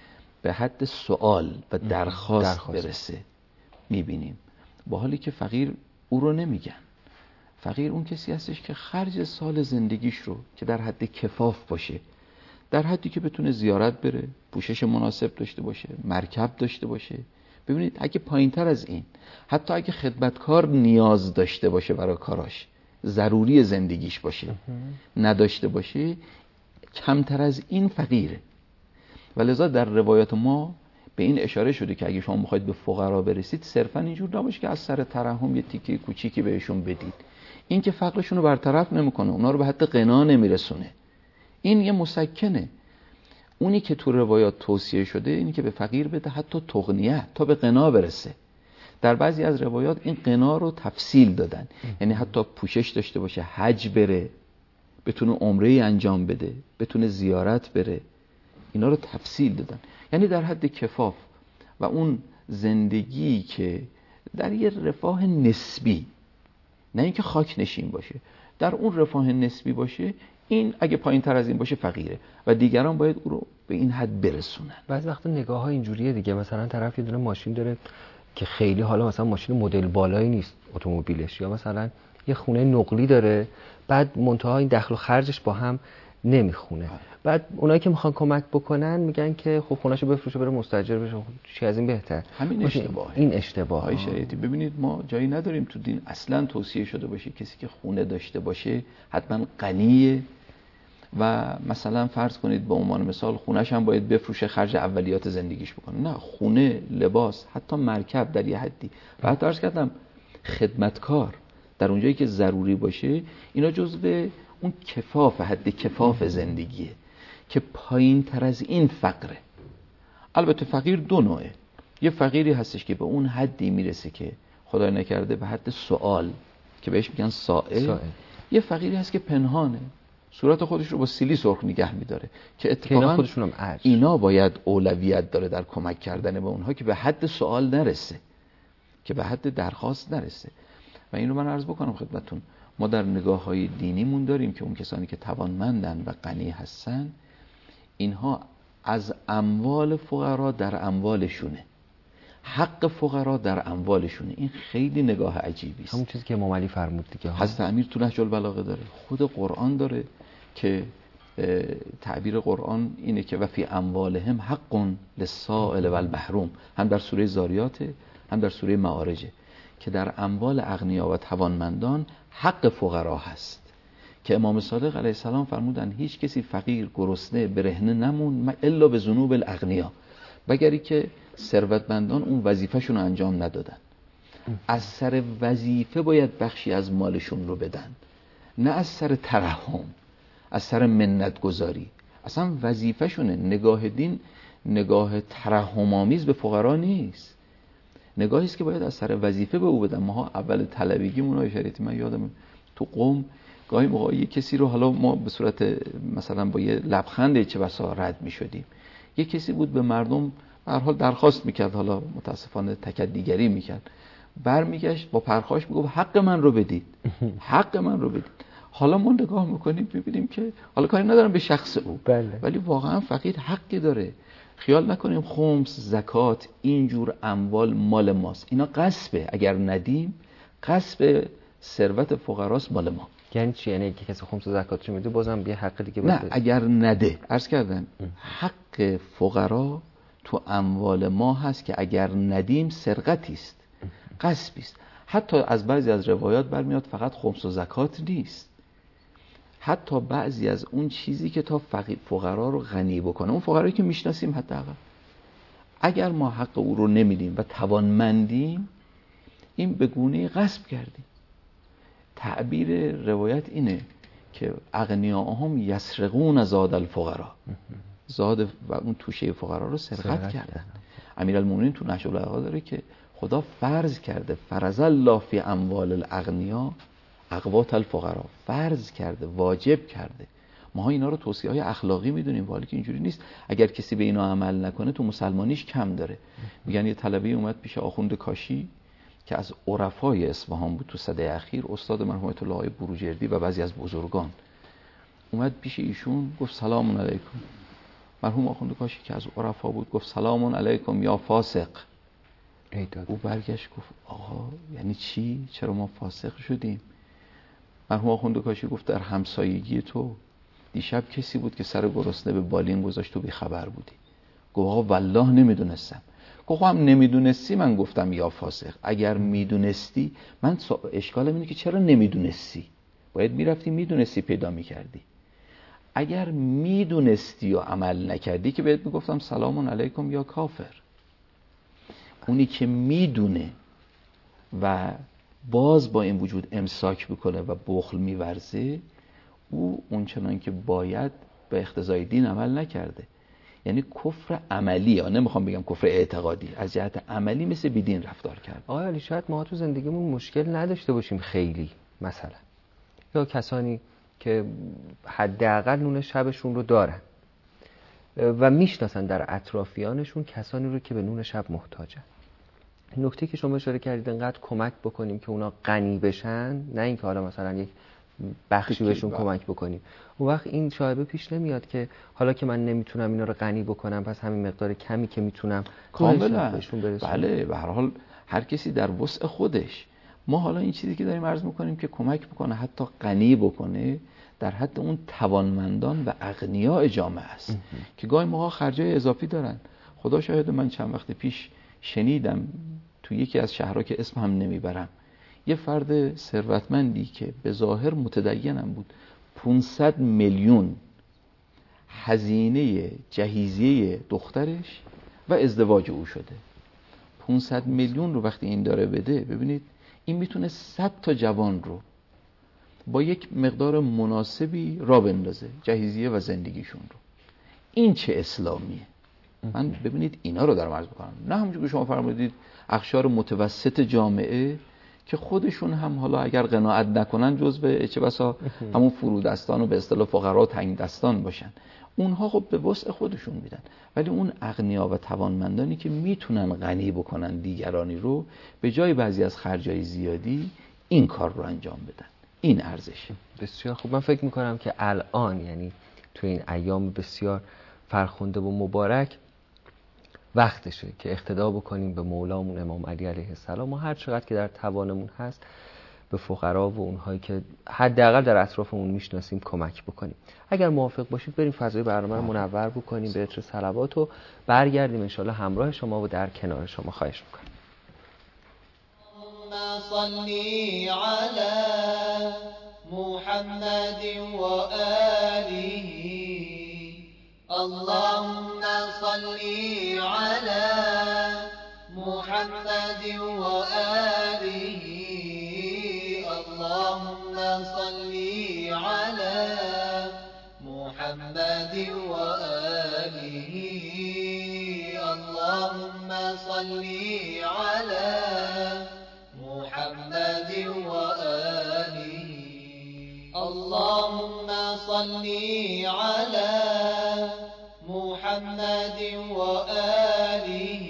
به حد سوال و درخواست,
درخواست.
برسه میبینیم، با حالی که فقیر او رو نمیگن. فقیر اون کسی هستش که خرج سال زندگیش رو که در حد کفاف باشه، در حدی که بتونه زیارت بره، پوشش مناسب داشته باشه، مرکب داشته باشه. ببینید اگه پایینتر از این، حتی اگه خدمتکار نیاز داشته باشه برای کاراش، ضروری زندگیش باشه، نداشته باشه، کمتر از این فقیره. ولذا در روایات ما به این اشاره شده که اگه شما میخواید به فقرا برسید، صرفا اینجور نباشه که از سر ترحم یه تیکه کوچیکی بهشون بدید. این که فقرشون رو برطرف نمیکنه، اونا رو به حد غنا نمیرسونه. این یه مسکنه. اونی که تو روایات توصیه شده اینی که به فقیر بده حتی تغنیه، تا به غنا برسه. در بعضی از روایات این غنا رو تفصیل دادن، یعنی حتی پوشش داشته باشه، حج بره، بتونه عمره انجام بده، بتونه زیارت بره، اینا رو تفصیل دادن. یعنی در حد کفاف و اون زندگی که در یه رفاه نسبی، نه اینکه خاک نشین باشه، در اون رفاه نسبی باشه، این اگه پایین تر از این باشه فقیره و دیگران باید او رو به این حد برسونن.
بعضی وقتا نگاه ها اینجوریه دیگه، مثلا طرف یه دونه ماشین داره که خیلی حالا مثلا ماشین مدل بالایی نیست اتومبیلش، یا مثلا یه خونه نقلی داره، بعد منتها این دخل و خرجش با هم نمیخونه. بعد اونایی که میخوان کمک بکنن میگن که خب خونه‌شو بفروشه بره مستاجر بشه، خب چی از این بهتر.
همین اشتباهه.
این اشتباهه.
های شریعتی ببینید ما جایی نداریم تو دین اصلا توصیه شده باشه کسی که خونه داشته باشه حتما غنیه و مثلا فرض کنید به عنوان مثال خونه‌ش هم باید بفروشه خرج اولیات زندگیش بکنه. نه، خونه، لباس، حتی مرکب در یه حدی، و حتی عرض کردم خدمتکار در اونجایی که ضروری باشه، اینا جزو اون کفاف، حد کفاف زندگیه که پایین تر از این فقره. البته فقیر دو نوعه. یه فقیری هستش که به اون حدی میرسه که خدای نکرده به حد سوال که بهش میگن سائل. سائل. یه فقیری هست که پنهانه، صورت خودش رو با سیلی سرخ نگه میداره که اتفاقا
خودشون هم ارج.
اینا باید اولویت داره در کمک کردن به اونها که به حد سوال نرسه، که به حد درخواست نرسه. و این رو من عرض بکنم خدمتتون، ما در نگاه های دینیمون داریم که اون کسانی که توانمندن و غنی هستن، اینها از اموال فقرا در اموالشونه، حق فقرا در اموالشونه. این خیلی نگاه عجیبی است.
همون چیزی که امام علی فرمود دیگه.
حضرت امیر تو نهج البلاغه داره، خود قرآن داره که تعبیر قرآن اینه که و فی اموالهم حق للسائل و المحروم، هم در سوره زاریات هم در سوره معارج، که در اموال اغنیا و توانمندان حق فقرا هست. که امام صادق علیه السلام فرمودن هیچ کسی فقیر، گرسنه، برهنه نمون الا به ذنوب الاغنیا، مگری که ثروتمندان اون وظیفه‌شون رو انجام ندادن. از سر وظیفه باید بخشی از مالشون رو بدن، نه از سر ترحم، از سر منت گذاری. اصلا وظیفه‌شونه. نگاه دین نگاه ترحم آمیز به فقرا نیست، نگاهی است که باید از سر وظیفه به او بدن. ما اول طلبگیمون های شریعتی، من یادم تو قم گاهی موقع یک کسی رو، حالا ما به صورت مثلا با یه لبخند چه بسا رد می شدیم، یک کسی بود به مردم به هر حال درخواست میکرد، حالا متاسفانه تکدیگری میکرد، برمیگشت با پرخاش میگفت حق من رو بدید، حق من رو بدید. حالا ما نگاه میکنیم ببینیم که حالا کاری ندارم به شخص او،
بله.
ولی واقعا فقیر حقی داره. خیال نکنیم خمس، زکات، اینجور اموال مال ماست. اینا غصبه، اگر ندیم غصب ثروت فقراست مال ما.
یعنی چی؟ یعنی که کسی خمس زکاتش میده بازم یه حق دیگه
بده؟ نه، اگر نده، عرض کردم حق فقرا تو اموال ما هست که اگر ندیم سرقتی است، غصبی است. حتی از بعضی از روایات برمیاد فقط خمس و زکات نیست، حتی بعضی از اون چیزی که تا فقرا رو غنی بکنه، اون فقرایی که میشناسیم حداقل، اگر ما حق او رو نمیدیم و توانمندیم، این به گونه غصب کردیم. تعبیر روایت اینه که اغنیاهم یسرقون زاد الفقرا، زاد و اون توشه فقرا رو سرقت کردن. امیرالمومنین تو نهج البلاغه داره که خدا فرض کرده، فرض الله فی اموال الاغنیا اقوات الفقرا، فرض کرده، واجب کرده. ما اینا رو توصیه های اخلاقی میدونیم، ولی که اینجوری نیست. اگر کسی به اینا عمل نکنه تو مسلمانیش کم داره. میگن یه طلبه اومد پیش آخوند کاشی که از عرفای اصفهان بود تو سده اخیر، استاد مرحوم آیت الله بروجردی و بعضی از بزرگان، اومد پیش ایشون گفت سلام علیکم. مرحوم آخوند کاشی که از عرفا بود گفت سلام علیکم یا فاسق. او برگشت گفت آقا یعنی چی؟ چرا ما فاسق شدیم؟ مرحوم آخوند کاشی گفت در همسایگی تو دیشب کسی بود که سر گرسنه به بالین گذاشت، تو بی خبر بودی. گفت آقا والله نمیدونستم. گفت هم نمیدونستی من گفتم یا فاسق، اگر میدونستی من اشکالم اینه که چرا نمیدونستی؟ باید میرفتی میدونستی پیدا میکردی. اگر میدونستی و عمل نکردی که بهت میگفتم سلام علیکم یا کافر. اونی که میدونه و باز با این وجود امساک بکنه و بخل میورزه، او اونچنان که باید به اقتضای دین عمل نکرده. یعنی کفر عملی، ها نمیخوام بگم کفر اعتقادی، از جهت عملی مثل بیدین رفتار کرد.
آقای علی شاید ما تو زندگیمون مشکل نداشته باشیم خیلی، مثلا یا کسانی که حداقل نون شبشون رو دارن و میشناسن در اطرافیانشون کسانی رو که به نون شب محتاجن. نکته که شما اشاره کردید انقدر کمک بکنیم که اونا غنی بشن، نه اینکه حالا مثلا یک بخشی بهشون کمک بکنیم. اون وقت این شایبه پیش نمیاد که حالا که من نمیتونم اینا رو غنی بکنم پس همین مقدار کمی که میتونم
کاملا بهشون برسونم. بله به هر حال هر کسی در وسع خودش. ما حالا این چیزی که داریم عرض میکنیم که کمک بکنه حتی غنی بکنه در حد اون توانمندان و اغنیاء جامعه است که گاهی موقع خرجای اضافی دارن. خدا شاهد من چند وقت پیش شنیدم تو یکی از شهرها که اسم هم نمیبرم، یه فرد ثروتمندی که به ظاهر متدینم بود پانصد میلیون هزینه جهیزیه دخترش و ازدواج او شده. پانصد میلیون رو وقتی این داره بده، ببینید این میتونه صد تا جوان رو با یک مقدار مناسبی را بندازه، جهیزیه و زندگیشون رو. این چه اسلامیه؟ من ببینید اینا رو دارم عرض بکنم، نه همونجور که شما فرمودید اقشار متوسط جامعه که خودشون هم حالا اگر قناعت نکنن جزو چه بسا همون فرودستان و به اصطلاح فقرا و تنگ دستان باشن، اونها خب به وسع خودشون میدن. ولی اون اغنیا و توانمندانی که میتونن غنی بکنن دیگرانی رو، به جای بعضی از خرجای زیادی این کار رو انجام بدن. این ارزشه.
بسیار خوب. من فکر میکنم که الان یعنی تو این ایام بسیار فرخنده و مبارک وقتشه که اقتدا بکنیم به مولامون امام علی علیه السلام و هر چقدر که در توانمون هست به فقرا و اونهایی که حداقل در اطرافمون میشناسیم کمک بکنیم. اگر موافق باشید بریم فضای برنامه رو منور بکنیم به عطر صلوات و برگردیم انشالله همراه شما و در کنار شما. خواهش میکنم.
صلی علی محمد و آله اللهم صل على محمد وآله اللهم صل على محمد وآله اللهم صل على محمد وآله اللهم صل على محمد وآله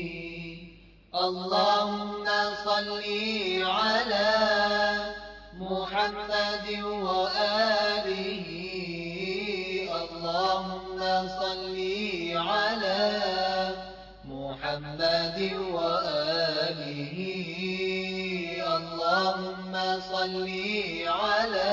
اللهم صل على محمد وآله اللهم صل على محمد وآله اللهم صل على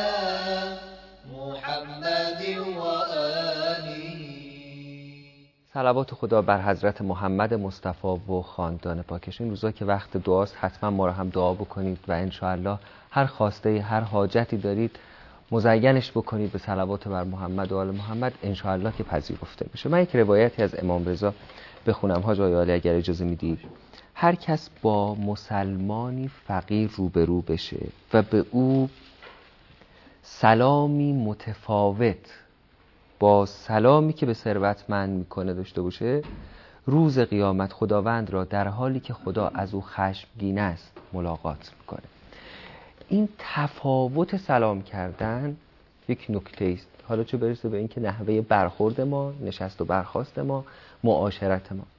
محمد وآله.
صلوات خدا بر حضرت محمد مصطفی و خاندان پاکش. این روزا که وقت دعاست حتما ما رو هم دعا بکنید و انشاءالله هر خواسته هر حاجتی دارید مزینش بکنید به صلوات بر محمد و آل محمد، انشاءالله که پذیرفته میشه. من یک روایتی از امام رضا بخونم حاج آقای عالی اگر اجازه میدید. هر کس با مسلمانی فقیر روبرو بشه و به او سلامی متفاوت با سلامی که به ثروتمند میکنه داشته باشه، روز قیامت خداوند را در حالی که خدا از او خشمگین است ملاقات میکنه. این تفاوت سلام کردن یک نکته است. حالا چه برسه به این که نحوه برخورد ما، نشست و برخاست ما، معاشرت ما.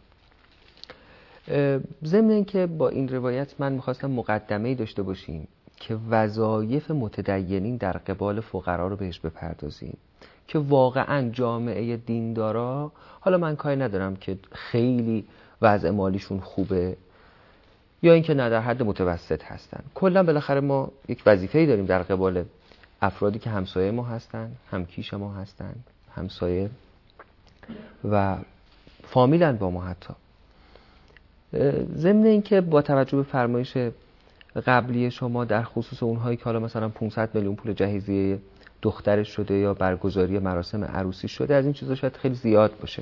ضمن این که با این روایت من میخواستم مقدمه‌ای داشته باشیم که وظایف متدینین در قبال فقرا رو بهش بپردازیم که واقعا جامعه دیندارا، حالا من کاری ندارم که خیلی وضع مالیشون خوبه یا اینکه نه در حد متوسط هستن، کلا بالاخره ما یک وظیفه‌ای داریم در قبال افرادی که همسایه ما هستن، همکیش ما هستن، همسایه و فامیلن با ما. حتی ضمن اینکه با توجه به فرمایش قبلی شما در خصوص اونهایی که حالا مثلا پانصد میلیون پول جهیزیه دخترش شده یا برگزاری مراسم عروسی شده، از این چیزا شاید خیلی زیاد باشه،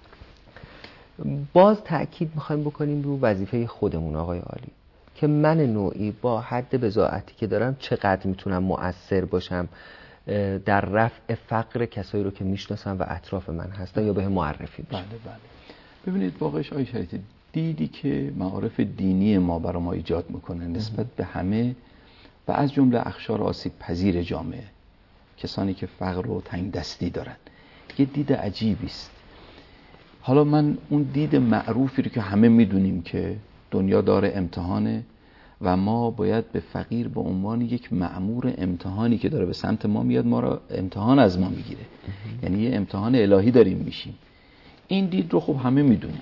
باز تأکید میخوایم بکنیم رو وظیفه خودمون آقای عالی که من نوعی با حد بضاعتی که دارم چقدر میتونم مؤثر باشم در رفع فقر کسایی رو که میشناسم و اطراف من هستن یا به معرفی بشم.
بله بله. ببینید واقعش آقای شریعتی، دیدی که معارف دینی ما برای ما ایجاد میکنه نسبت به همه و از جمله اقشار آسیب پذیر جامعه، کسانی که فقر و تنگ دستی دارن، یه دید عجیبی است. حالا من اون دید معروفی رو که همه میدونیم که دنیا داره امتحانه و ما باید به فقیر به عنوان یک مأمور امتحانی که داره به سمت ما میاد ما را امتحان از ما میگیره، یعنی یه امتحان الهی داریم میشیم، این دید رو خب همه میدونیم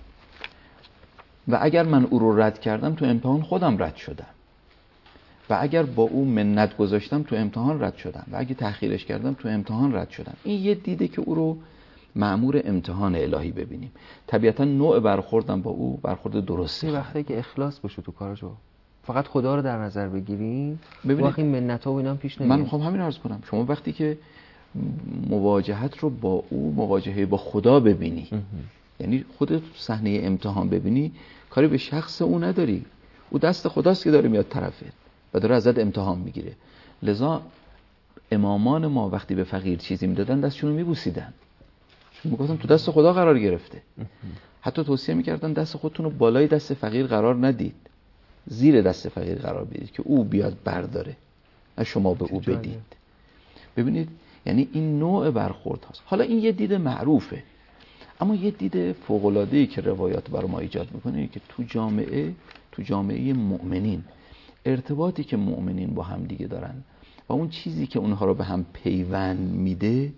و اگر من او رو رد کردم تو امتحان خودم رد شدم و اگر با او منت گذاشتم تو امتحان رد شدم و اگه تأخیرش کردم تو امتحان رد شدم. این یه دیده که او رو مأمور امتحان الهی ببینیم. طبیعتا نوع برخوردم با او برخورد درستی.
یه وقتی که اخلاص باشه تو کارشو، فقط خدا رو در نظر بگیریم، وقتی منت‌ها و اینا پیش نمیاد.
من میخوام همین عرض کنم، شما وقتی که مواجهت رو با او مواجهه با خدا ببینی، یعنی خودت صحنه امتحان ببینی، کاری به شخص او نداری، او دست خداست که داره میاد طرفت و داره ازت امتحان میگیره. لذا امامان ما وقتی به فقیر چیزی میدادن دستشون رو میبوسیدن، چون میگفتن تو دست خدا قرار گرفته. حتی توصیه میکردن دست خودتون رو بالای دست فقیر قرار ندید، زیر دست فقیر قرار بدید که او بیاد برداره، نه شما به او بدید. ببینید یعنی این نوع برخورد هست. حالا این یه دید معروفه، اما یه دید فوق‌العاده‌ای که روایات برای ما ایجاد میکنه که تو جامعه تو جامعه مؤمنین ارتباطی که مؤمنین با هم دیگه دارن و اون چیزی که اونها رو به هم پیوند میده،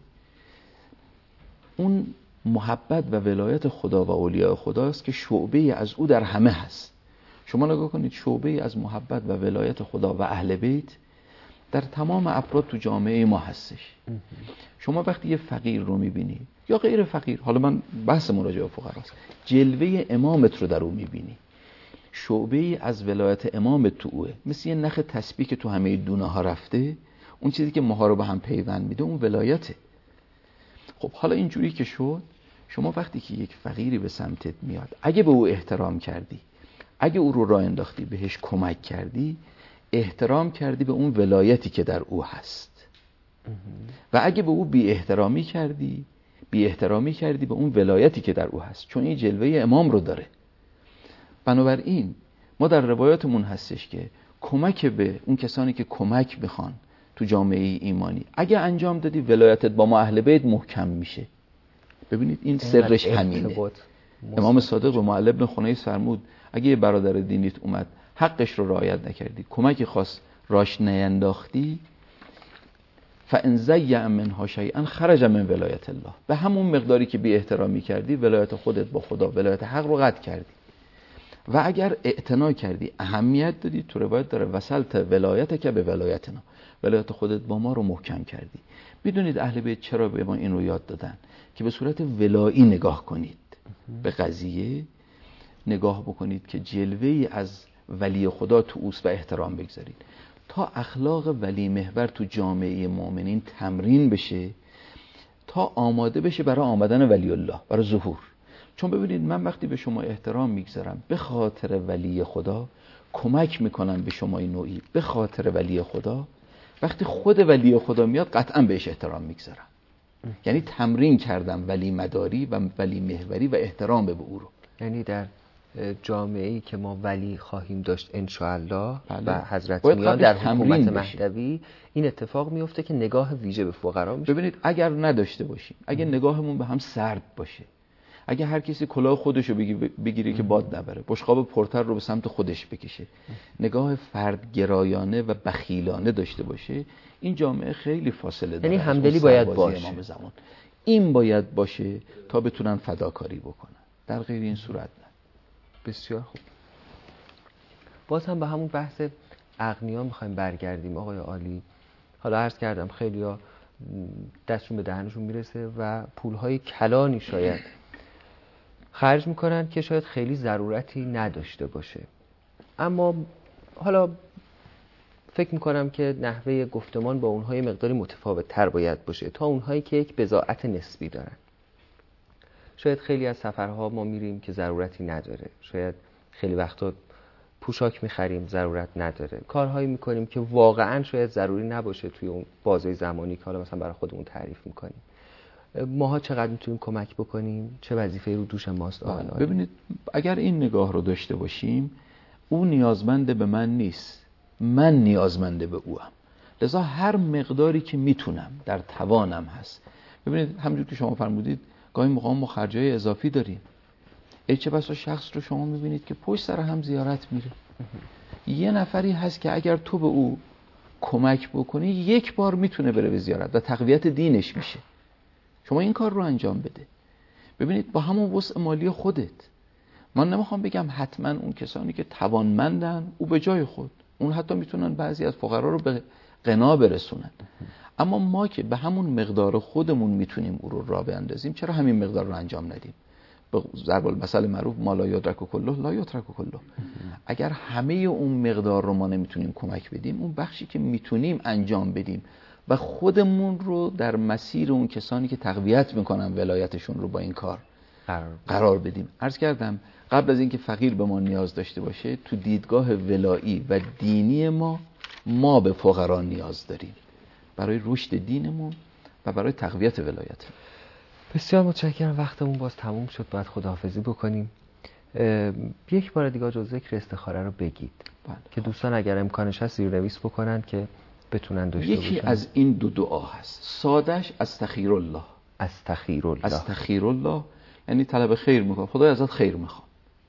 اون محبت و ولایت خدا و اولیاء خداست که شعبه از او در همه هست. شما نگاه کنید، شعبه از محبت و ولایت خدا و اهل بیت در تمام افراد تو جامعه ما هستش. شما وقتی یه فقیر رو میبینی یا غیر فقیر، حالا من بحث مراجعه فقراست، جلوه امامت رو در او میبینی، شعبه از ولایت امامت تو اوه، مثل یه نخ تسبیح که تو همه دونه ها رفته، اون چیزی که ماها رو به هم پیوند میده اون ولایته. خب حالا اینجوری که شد، شما وقتی که یک فقیری به سمتت میاد، اگه به او احترام کردی، اگه او رو راه انداختی، بهش کمک کردی، احترام کردی به اون ولایتی که در او هست. و اگه به او بی احترامی کردی، بی احترامی کردی به اون ولایتی که در او هست، چون این جلوه امام رو داره. بنابراین ما در روایاتمون هستش که کمک به اون کسانی که کمک میخوان تو جامعه ایمانی اگه انجام دادی، ولایتت با ما اهل بیت محکم میشه. ببینید این سرش همینه. امام صادق به معلی بن خنیس فرمود اگه یه برادر دینیت اومد حقش رو رعایت نکردی، کمک خاص راش نینداختی، فان ضیع منها شیئا خرج من ولایت الله، به همون مقداری که بی احترامی کردی ولایت خودت با خدا، ولایت حق رو قطع کردی. و اگر اعتنا کردی، اهمیت دادی، تو روایت داره وصلت ولایت که به ولایتنا، ولایت خودت با ما رو محکم کردی. میدونید اهل بیت چرا به ما این رو یاد دادن؟ که به صورت ولایی نگاه کنید به قضیه، نگاه بکنید که جلوه‌ای از ولی خدا تو اوست و احترام بگذارید، تا اخلاق ولی محور تو جامعه مؤمنین تمرین بشه، تا آماده بشه برای آمدن ولی الله، برای ظهور. چون ببینید من وقتی به شما احترام میگذارم به خاطر ولی خدا، کمک میکنم به شما این نوعی به خاطر ولی خدا، وقتی خود ولی خدا میاد قطعا بهش احترام میگذارم. یعنی تمرین کردم ولی مداری و ولی محوری و احترام به او رو.
یعنی در جامعه‌ای که ما ولی خواهیم داشت انشاءالله
بله.
و حضرت میان در حکومت مهدوی، این اتفاق میفته که نگاه ویژه به فقرا میشه.
ببینید اگر نداشته باشیم، اگر نگاهمون به هم سرد باشه، اگه هر کسی کلاه خودشو بگیره که باد نبره، بشقاب پرتر رو به سمت خودش بکشه، نگاه فردگرایانه و بخیلانه داشته باشه، این جامعه خیلی فاصله داره.
یعنی همدلی باید باشه.
امام زمان این باید باشه تا بتونن فداکاری بکنن، در غیر این صورت نه.
بسیار خوب. باز هم به همون بحث اغنیا میخوایم برگردیم آقای عالی. حالا عرض کردم خیلیا دستشون به دهنشون میرسه و پولهای کلانی شاید خرج میکنن که شاید خیلی ضرورتی نداشته باشه، اما حالا فکر میکنم که نحوه گفتمان با اونهای مقداری متفاوت تر باید باشه تا اونهایی که یک بضاعت نسبی دارن. شاید خیلی از سفرها ما میریم که ضرورتی نداره، شاید خیلی وقتا پوشاک میخریم ضرورت نداره، کارهایی میکنیم که واقعا شاید ضروری نباشه توی اون بازه زمانی که حالا مثلا برای خودمون تعریف میکنیم. ماها چقدر میتونیم کمک بکنیم؟ چه وظیفه‌ای رو دوش ماست آقای عالی؟
ببینید اگر این نگاه رو داشته باشیم، او نیازمند به من نیست، من نیازمند به او هم. لذا هر مقداری که میتونم در توانم هست. ببینید همونجور که شما فرمودید گاهی موقع ما خرجای اضافی داریم. ای چه بسا شخص رو شما میبینید که پشت سر هم زیارت میره. یه نفری هست که اگر تو به او کمک بکنی یک بار میتونه بره به زیارت و تقویت دینش میشه. شما این کار رو انجام بده. ببینید با همون وسع مالی خودت، من نمیخوام بگم حتما اون کسانی که توانمندن او به جای خود، اون حتی میتونن بعضی از فقرا رو به غنا برسونن، اما ما که به همون مقدار خودمون میتونیم او رو راه بیندازیم، چرا همین مقدار رو انجام ندیم؟ به ضرب المثل معروف ما لا یدرک کله لا یترک کله. اگر همه اون مقدار رو ما نمیتونیم کمک بدیم، اون بخشی که میتونیم انجام بدیم و خودمون رو در مسیر اون کسانی که تقویت میکنن ولایتشون رو با این کار قرار, قرار بدیم. عرض کردم قبل از اینکه فقیر به ما نیاز داشته باشه، تو دیدگاه ولایی و دینی ما ما به فقرا نیاز داریم برای رشد دینمون و برای تقویت ولایت.
بسیار متشکرم. وقتمون باز تموم شد، باید خداحافظی بکنیم. یک بار دیگه جو ذکر استخاره رو بگید بله. که دوستان اگر امکانش هست زیرنویس بکنن که بتونن داشته
یکی
باشن.
از این دو دعا هست. سادش استخیر الله.
استخیر الله.
استخیر الله یعنی طلب خیر میکنم، خدای ازت خیر میخوام.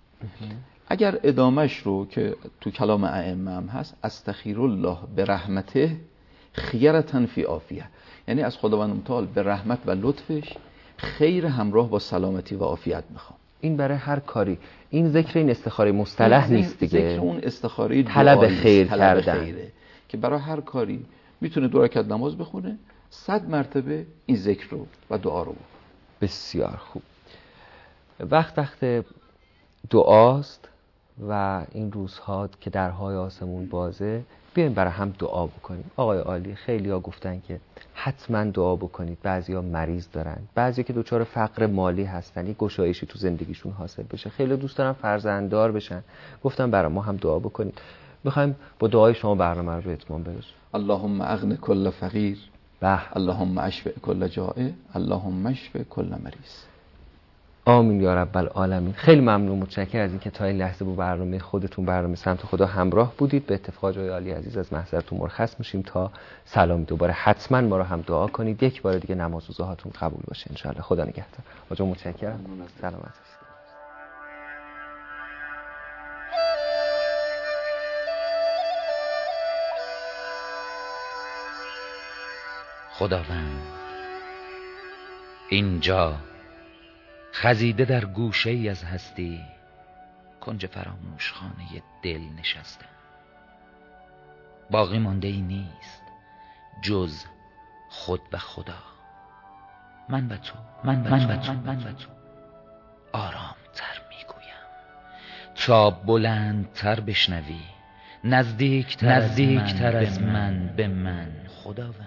اگر ادامش رو که تو کلام ائمه هم هست، استخیر الله به رحمته خیرتن فی عافیه، یعنی از خداوند متعال به رحمت و لطفش خیر همراه با سلامتی و عافیت میخوام.
این برای هر کاری، این ذکر این استخاره مصطلح نیست دیگه،
ذکر اون استخاره
طلب خیر
طلب
کردن
خیره. که برای هر کاری میتونه دو رکعت نماز بخونه، صد مرتبه این ذکر رو و دعا رو بخونه.
بسیار خوب. وقت وقت دعاست و این روزها که درهای آسمون بازه، بیایم برای هم دعا بکنیم. آقای عالی خیلی ها گفتن که حتما دعا بکنید. بعضی ها مریض دارن، بعضی که دچار فقر مالی هستن، یک گشایشی تو زندگیشون حاصل بشه، خیلی دوست دارن فرزنددار بشن، گفتن برای ما هم دعا بکنید. میخوایم با دعای شما برنامه رو به اتمام برسونیم.
اللهم اغن کل فقیر،
به
اللهم اشفع کل جائع، اللهم اشفع کل مریض.
آمین یا رب العالمین. خیلی ممنون، متشکرم از اینکه تا این لحظه با برنامه خودتون، برنامه سمت خدا همراه بودید. به اتفاق جای عالی عزیز از محضرتون مرخص میشیم تا سلامی. دوباره حتما ما رو هم دعا کنید یک بار دیگه نماز روزهاتون قبول باشه ان شاء الله. خدا نگهدار. آقا متشکرم. سلامت باشید.
خداوند اینجا خزیده در گوشه ای از هستی، کنج فراموش خانه دل نشستم. باقی مانده ای نیست جز خود و خدا. من و تو، من و من تو, من, من و تو. آرام تر میگویم تا بلند تر بشنوی، نزدیک تر, نزدیک تر از من به من. خداوند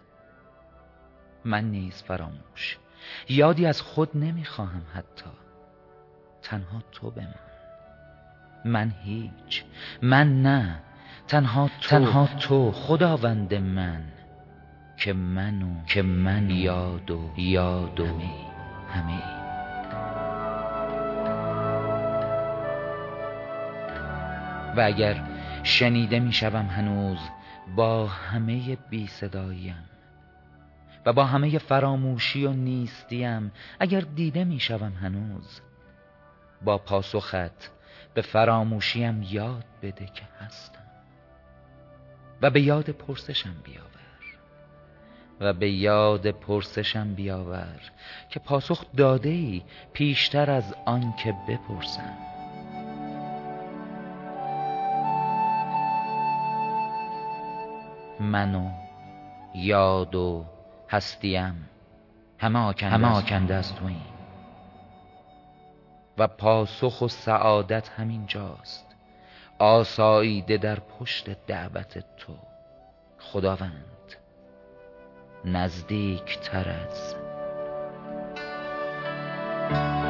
من نیز فراموش، یادی از خود نمیخواهم حتی. تنها تو به من، من هیچ، من نه. تنها تو, تنها تو خداوند من، که منو که من یاد و یاد و همه, همه. و اگر شنیده میشوم هنوز با همه بی صداییم، و با همه فراموشی و نیستیم اگر دیده می شوم هنوز، با پاسخت به فراموشیم یاد بده که هستم و به یاد پرسشم بیاور و به یاد پرسشم بیاور که پاسخ داده‌ای پیشتر از آن که بپرسم. من و یاد و هستیم همه آکنده از توییم و پاسخ و سعادت همین جاست، آساییده در پشت دعوت تو خداوند، نزدیک تر از